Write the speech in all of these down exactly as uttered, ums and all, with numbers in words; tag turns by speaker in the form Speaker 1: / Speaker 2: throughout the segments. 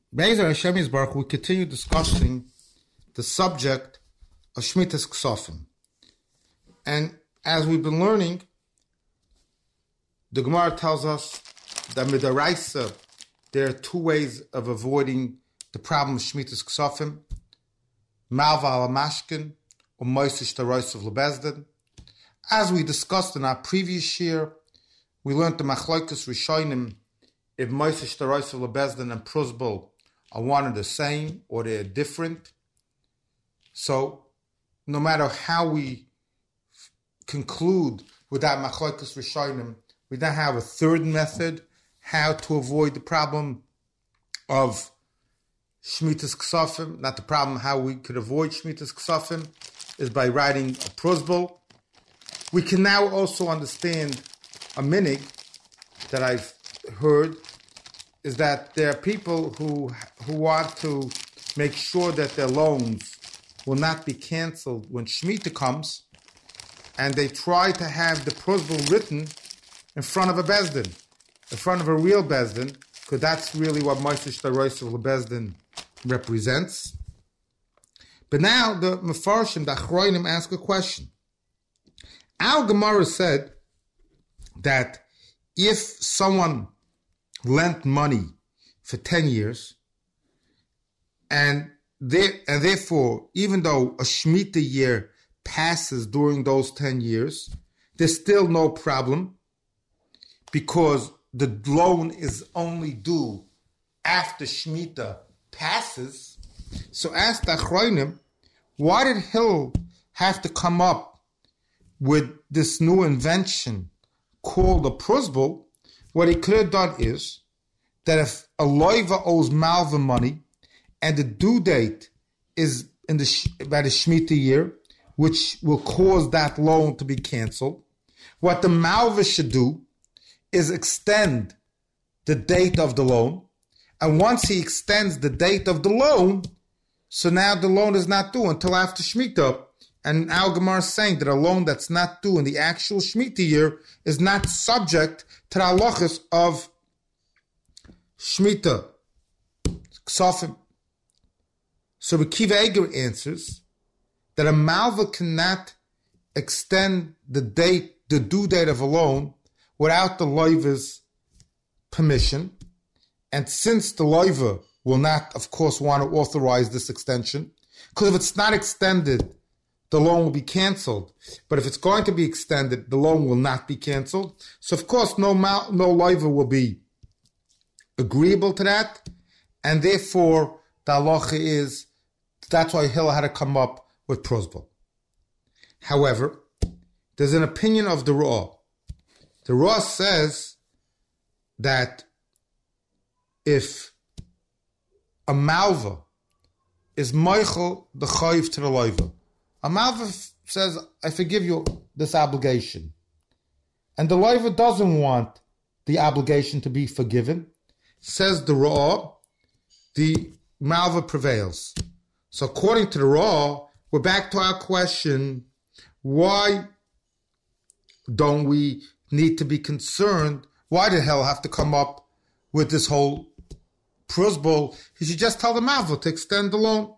Speaker 1: Be'ezer Hashem Yisbarach, we continue discussing the subject of Shmitas Ksofim. And as we've been learning, the Gemara tells us that Midaraisa, there are two ways of avoiding the problem of Shmitas Ksofim: Malva ala Mashkin, or Moisish Tarois of Lebezdin. As we discussed in our previous year, we learned the Machloikus Rishonim, if Moisish Tarois of Lebezdin and Pruzbul are one and the same, or they're different. So, no matter how we f- conclude with that Machloikus Rishonim, we then have a third method, how to avoid the problem of Shmitas Ksofim. Not the problem, how we could avoid Shmitas Ksofim, is by writing a Pruzbul. We can now also understand a minig that I've heard, is that there are people who who want to make sure that their loans will not be canceled when Shemitah comes, and they try to have the Pruzbul written in front of a Bezdin, in front of a real Bezdin, because that's really what Moisish Tarois of Bezdin represents. But now the Mefarshim, the Achroinim, ask a question. Our Gemara said that if someone lent money for ten years, and there, and therefore, even though a Shemitah year passes during those ten years, there's still no problem, because the loan is only due after Shemitah passes. So ask the Achroinim, why did Hillel have to come up with this new invention called a Pruzbul? What he could have done is that if a loiva owes malva money and the due date is in the by the Shemitah year, which will cause that loan to be canceled, what the malva should do is extend the date of the loan. And once he extends the date of the loan, so now the loan is not due until after Shemitah. And Al Gemara is saying that a loan that's not due in the actual Shemitah year is not subject to the halachas of Shemitah Ksofim. So Rekiva Eger answers that a malva cannot extend the date, the due date of a loan without the loiva's permission. And since the loiva will not, of course, want to authorize this extension, because if it's not extended, the loan will be canceled. But if it's going to be extended, the loan will not be canceled. So, of course, no mal, no loiva will be agreeable to that. And therefore, the halacha is, that's why Hillel had to come up with Pruzbul. However, there's an opinion of the Ra'ah. The Ra'ah says that if a malva is moichel the chayiv to the loiva, a malva says, I forgive you this obligation, and the loiva doesn't want the obligation to be forgiven, says the Ra'ah, the malva prevails. So according to the Ra'ah, we're back to our question, why don't we need to be concerned? Why did Hillel have to come up with this whole Pruzbul? He should just tell the malva to extend the loan.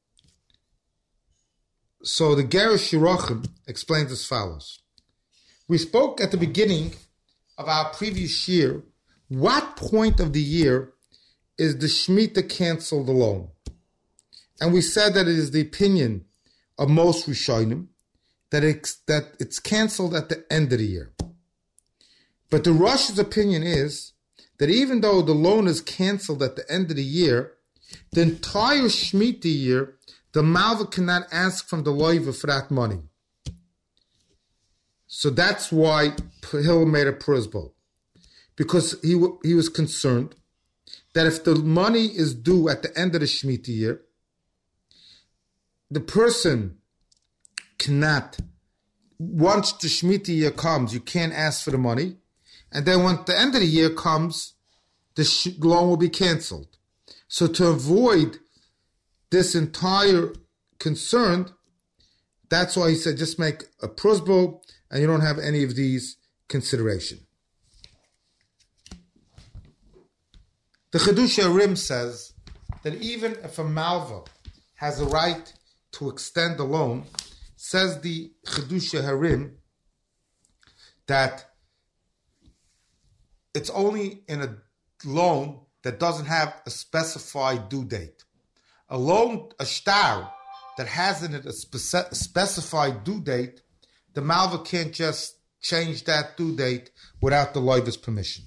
Speaker 1: So the Gerush Shirachim explains as follows. We spoke at the beginning of our previous year, what point of the year is the Shemitah canceled the loan? And we said that it is the opinion of most Rishonim that it's, that it's canceled at the end of the year. But the Rosh's opinion is that even though the loan is canceled at the end of the year, the entire Shemitah year, the malva cannot ask from the loiva for that money. So that's why Hillel made a Pruzbul, because he he was concerned that if the money is due at the end of the Shemitah year, the person cannot, once the Shemitah year comes, you can't ask for the money, and then when the end of the year comes, the loan will be canceled. So to avoid this entire concern, that's why he said just make a Pruzbul and you don't have any of these consideration. The Chedush Rim says that even if a malva has a right to extend a loan, says the Chidusha Harim that it's only in a loan that doesn't have a specified due date. A loan, a shtar, that has in it a speci- specified due date, the malva can't just change that due date without the loiva's permission.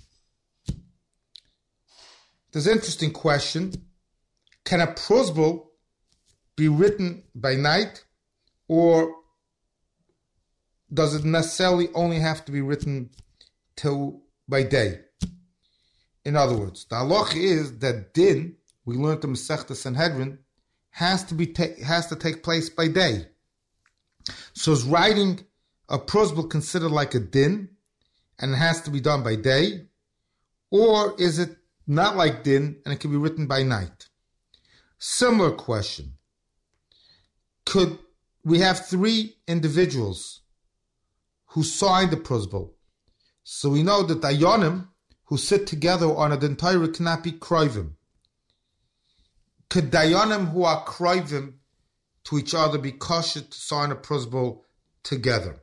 Speaker 1: There's an interesting question. Can a prosbul be written by night, or does it necessarily only have to be written till by day? In other words, the halacha is that din, we learned the Masechta Sanhedrin, has to be ta- has to take place by day. So is writing a prosbul considered like a din, and it has to be done by day, or is it not like din and it can be written by night? Similar question. Could we have three individuals who signed the prosbul? So we know that dayanim who sit together on a din Torah cannot be kroivim. Could dayanim who are kroivim to each other be kosher to sign a prosbul together?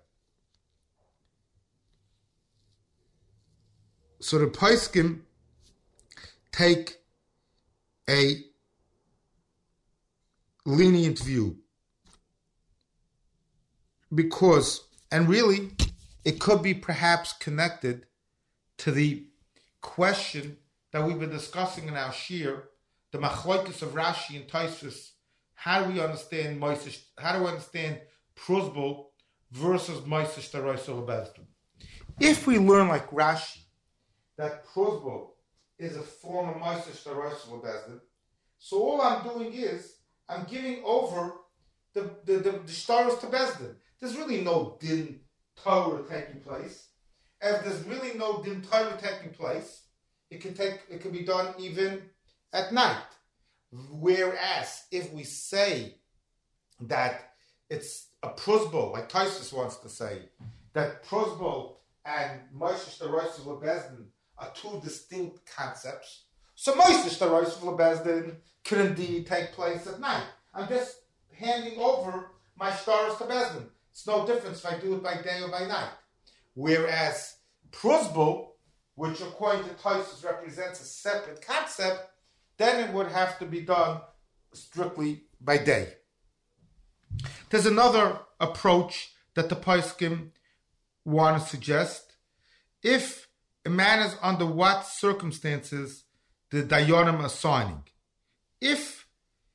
Speaker 1: So the poskim take a lenient view because, and really, it could be perhaps connected to the question that we've been discussing in our shir, the machlokes of Rashi and Tosfos. How do we understand Moshe? How do we understand prosbul versus Moshe Shtaroso Bezdin? If we learn like Rashi that prosbul is a form of Moshe Shtaroso Bezdin, so all I'm doing is I'm giving over the the the, the shtaros to Bezdin. There's really no din Torah taking place. If there's really no din Torah taking place, it can take it can be done even at night. Whereas if we say that it's a prosbul, like Tosfos wants to say, that prosbul and Moshe Shtaroso Bezdin are two distinct concepts. So Moshe Shtaroso Bezdin can indeed take place at night. I'm just handing over my shtaros to Bezdin. It's no difference if I do it by day or by night. Whereas prosbul, which according to Tosfos represents a separate concept, then it would have to be done strictly by day. There's another approach that the poskim want to suggest. If a man is under what circumstances the dayanim are signing, if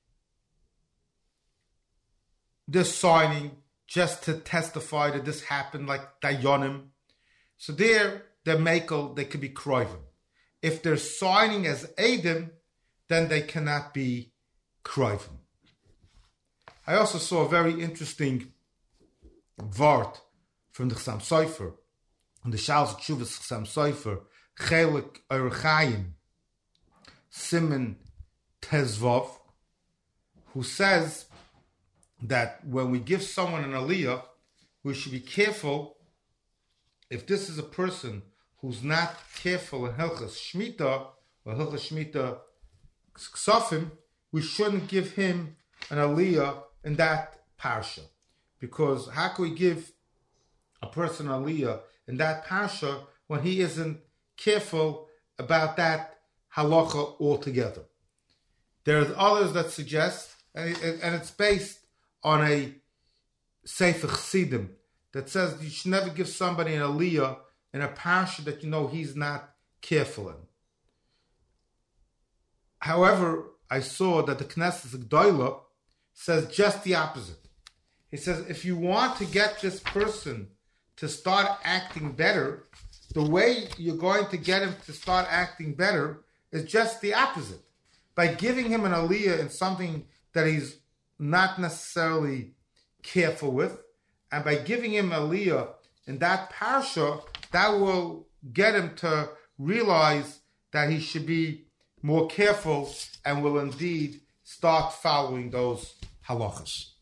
Speaker 1: they're signing just to testify that this happened, like dayanim, so there, they're makel, they could be kroivim. If they're signing as edim, then they cannot be kroivim. I also saw a very interesting vart from the Chassam Sofer, on the Shals Tshuvas Chassam Sofer, Chelik Orchayim, Siman Tezvov, who says that when we give someone an aliyah, we should be careful if this is a person who's not careful in Hilchas Shmita or Hilchas Shmita Ksofim, we shouldn't give him an aliyah in that parsha. Because how can we give a person an aliyah in that parsha when he isn't careful about that halacha altogether? There's others that suggest, and it's based on a Sefer Chassidim that says you should never give somebody an aliyah in a parsha that you know he's not careful in. However, I saw that the Knesset Gdoila says just the opposite. He says if you want to get this person to start acting better, the way you're going to get him to start acting better is just the opposite. By giving him an aliyah in something that he's not necessarily careful with, and by giving him aliyah in that parsha, that will get him to realize that he should be more careful and will indeed start following those halachas.